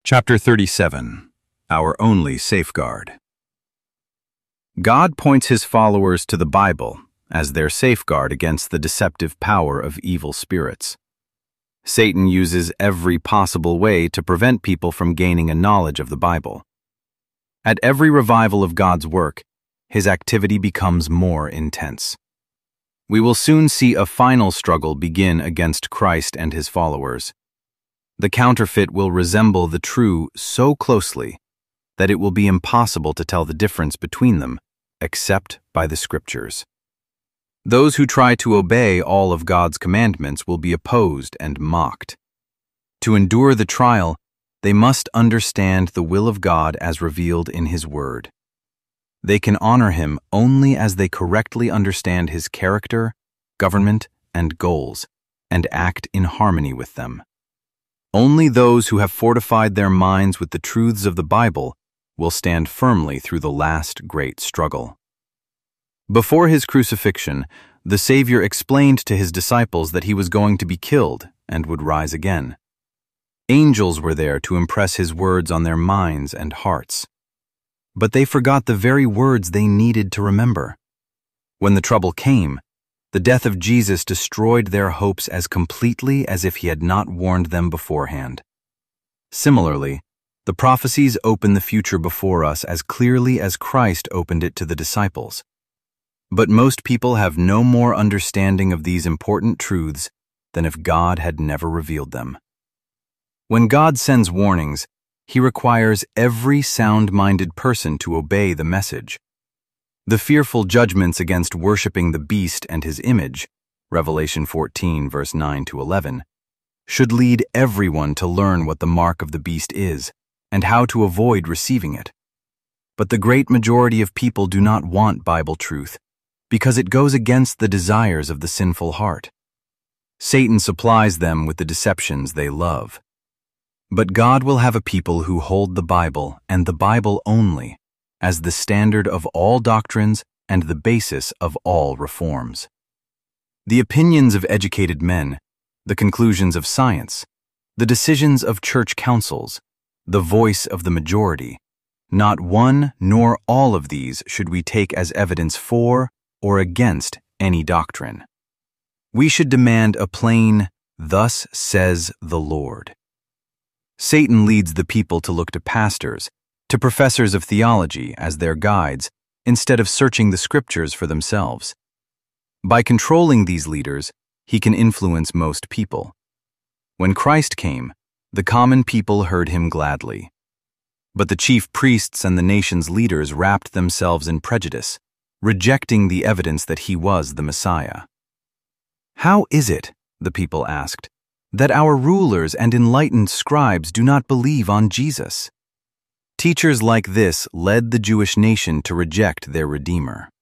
Chapter 37. Our Only Safeguard. God points his followers to the Bible as their safeguard against the deceptive power of evil spirits. Satan uses every possible way to prevent people from gaining a knowledge of the Bible. At every revival of God's work, his activity becomes more intense. We will soon see a final struggle begin against Christ and his followers. The counterfeit will resemble the true so closely that it will be impossible to tell the difference between them, except by the Scriptures. Those who try to obey all of God's commandments will be opposed and mocked. To endure the trial, they must understand the will of God as revealed in His Word. They can honor Him only as they correctly understand His character, government, and goals, and act in harmony with them. Only those who have fortified their minds with the truths of the Bible will stand firmly through the last great struggle. Before his crucifixion, the Savior explained to his disciples that he was going to be killed and would rise again. Angels were there to impress his words on their minds and hearts. But they forgot the very words they needed to remember. When the trouble came, the death of Jesus destroyed their hopes as completely as if he had not warned them beforehand. Similarly, the prophecies open the future before us as clearly as Christ opened it to the disciples. But most people have no more understanding of these important truths than if God had never revealed them. When God sends warnings, he requires every sound-minded person to obey the message. The fearful judgments against worshiping the beast and his image, Revelation 14, verse 9 to 11, should lead everyone to learn what the mark of the beast is and how to avoid receiving it. But the great majority of people do not want Bible truth because it goes against the desires of the sinful heart. Satan supplies them with the deceptions they love. But God will have a people who hold the Bible and the Bible only as the standard of all doctrines and the basis of all reforms. The opinions of educated men, the conclusions of science, the decisions of church councils, the voice of the majority, not one nor all of these should we take as evidence for or against any doctrine. We should demand a plain, "Thus says the Lord." Satan leads the people to look to pastors, to professors of theology as their guides, instead of searching the Scriptures for themselves. By controlling these leaders, he can influence most people. When Christ came, the common people heard him gladly. But the chief priests and the nation's leaders wrapped themselves in prejudice, rejecting the evidence that he was the Messiah. "How is it," the people asked, "that our rulers and enlightened scribes do not believe on Jesus?" Teachers like this led the Jewish nation to reject their Redeemer.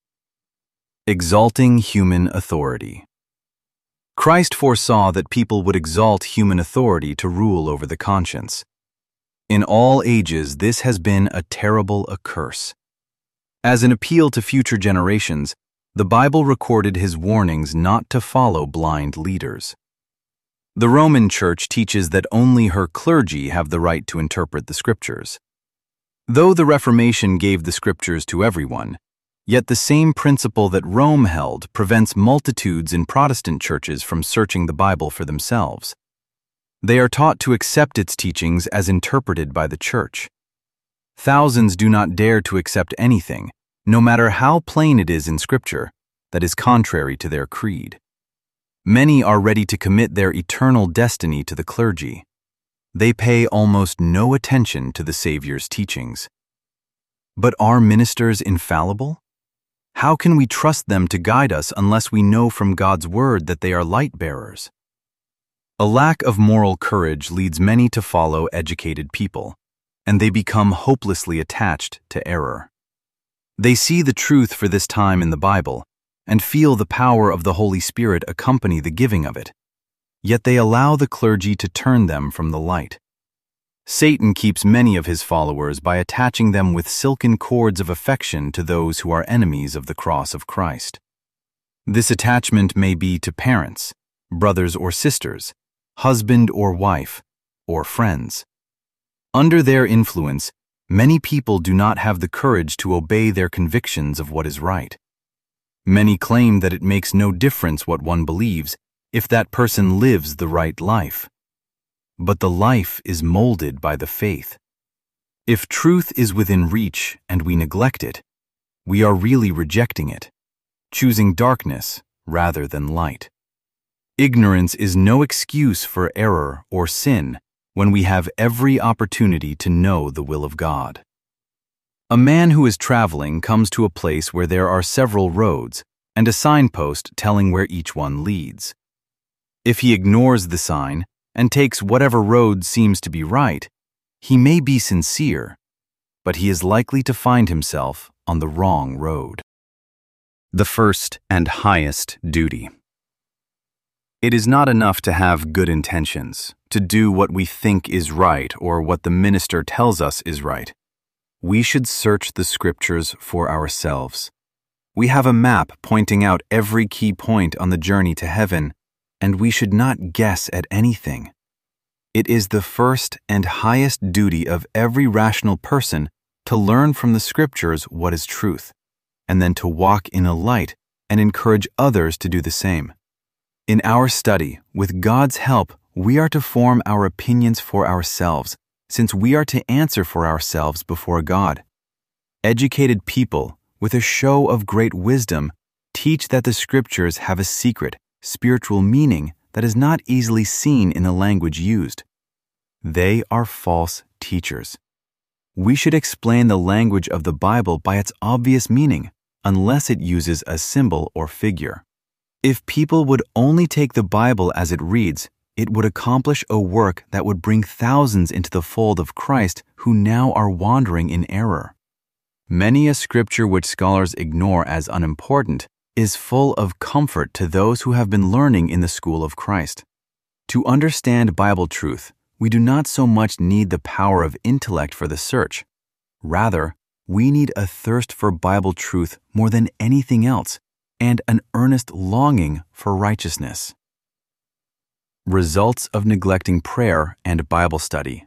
Exalting human authority. Christ foresaw that people would exalt human authority to rule over the conscience. In all ages, this has been a terrible curse. As an appeal to future generations, the Bible recorded his warnings not to follow blind leaders. The Roman Church teaches that only her clergy have the right to interpret the Scriptures. Though the Reformation gave the Scriptures to everyone, yet the same principle that Rome held prevents multitudes in Protestant churches from searching the Bible for themselves. They are taught to accept its teachings as interpreted by the Church. Thousands do not dare to accept anything, no matter how plain it is in Scripture, that is contrary to their creed. Many are ready to commit their eternal destiny to the clergy. They pay almost no attention to the Savior's teachings. But are ministers infallible? How can we trust them to guide us unless we know from God's Word that they are light-bearers? A lack of moral courage leads many to follow educated people, and they become hopelessly attached to error. They see the truth for this time in the Bible and feel the power of the Holy Spirit accompany the giving of it. Yet they allow the clergy to turn them from the light. Satan keeps many of his followers by attaching them with silken cords of affection to those who are enemies of the cross of Christ. This attachment may be to parents, brothers or sisters, husband or wife, or friends. Under their influence, many people do not have the courage to obey their convictions of what is right. Many claim that it makes no difference what one believes if that person lives the right life. But the life is molded by the faith. If truth is within reach and we neglect it, we are really rejecting it, choosing darkness rather than light. Ignorance is no excuse for error or sin when we have every opportunity to know the will of God. A man who is traveling comes to a place where there are several roads and a signpost telling where each one leads. If he ignores the sign and takes whatever road seems to be right, he may be sincere, but he is likely to find himself on the wrong road. The first and highest duty. It is not enough to have good intentions, to do what we think is right or what the minister tells us is right. We should search the scriptures for ourselves. We have a map pointing out every key point on the journey to heaven, and we should not guess at anything. It is the first and highest duty of every rational person to learn from the scriptures what is truth, and then to walk in a light and encourage others to do the same. In our study, with God's help, we are to form our opinions for ourselves, since we are to answer for ourselves before God. Educated people, with a show of great wisdom, teach that the scriptures have a secret, spiritual meaning that is not easily seen in the language used. They are false teachers. We should explain the language of the Bible by its obvious meaning, unless it uses a symbol or figure. If people would only take the Bible as it reads, it would accomplish a work that would bring thousands into the fold of Christ who now are wandering in error. Many a scripture which scholars ignore as unimportant is full of comfort to those who have been learning in the school of Christ. To understand Bible truth, we do not so much need the power of intellect for the search. Rather, we need a thirst for Bible truth more than anything else, and an earnest longing for righteousness. Results of neglecting prayer and Bible study.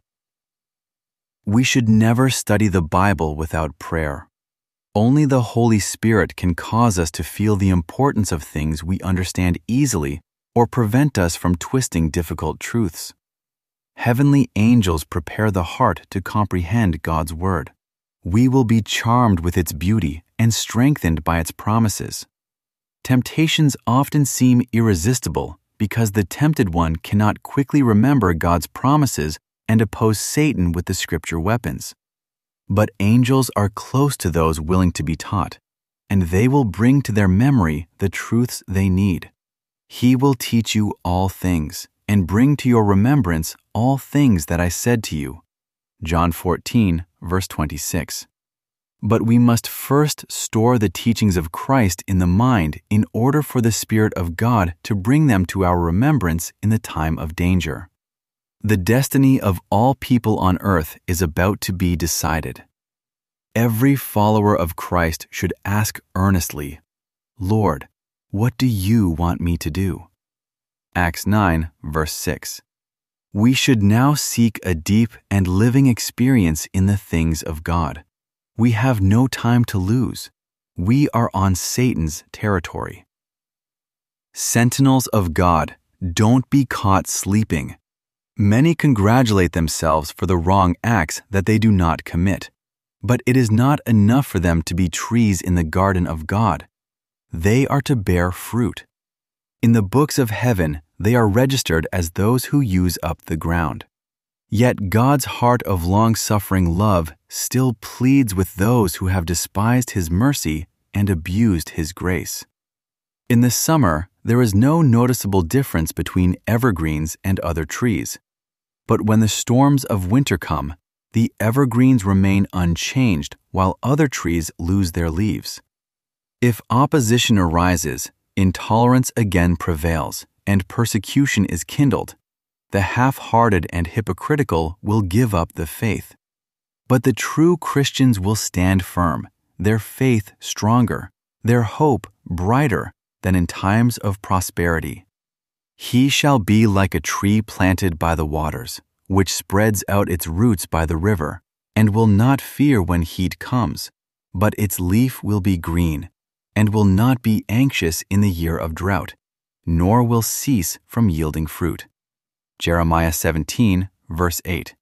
We should never study the Bible without prayer. Only the Holy Spirit can cause us to feel the importance of things we understand easily or prevent us from twisting difficult truths. Heavenly angels prepare the heart to comprehend God's Word. We will be charmed with its beauty and strengthened by its promises. Temptations often seem irresistible because the tempted one cannot quickly remember God's promises and oppose Satan with the scripture weapons. But angels are close to those willing to be taught, and they will bring to their memory the truths they need. He will teach you all things and bring to your remembrance all things that I said to you. John 14, verse 26. But we must first store the teachings of Christ in the mind in order for the Spirit of God to bring them to our remembrance in the time of danger. The destiny of all people on earth is about to be decided. Every follower of Christ should ask earnestly, Lord, what do you want me to do? Acts 9, verse 6. We should now seek a deep and living experience in the things of God. We have no time to lose. We are on Satan's territory. Sentinels of God, don't be caught sleeping. Many congratulate themselves for the wrong acts that they do not commit, but it is not enough for them to be trees in the garden of God. They are to bear fruit. In the books of heaven, they are registered as those who use up the ground. Yet God's heart of long-suffering love still pleads with those who have despised His mercy and abused His grace. In the summer, there is no noticeable difference between evergreens and other trees. But when the storms of winter come, the evergreens remain unchanged while other trees lose their leaves. If opposition arises, intolerance again prevails, and persecution is kindled. The half-hearted and hypocritical will give up the faith. But the true Christians will stand firm, their faith stronger, their hope brighter than in times of prosperity. He shall be like a tree planted by the waters, which spreads out its roots by the river, and will not fear when heat comes, but its leaf will be green, and will not be anxious in the year of drought, nor will cease from yielding fruit. Jeremiah 17, verse 8.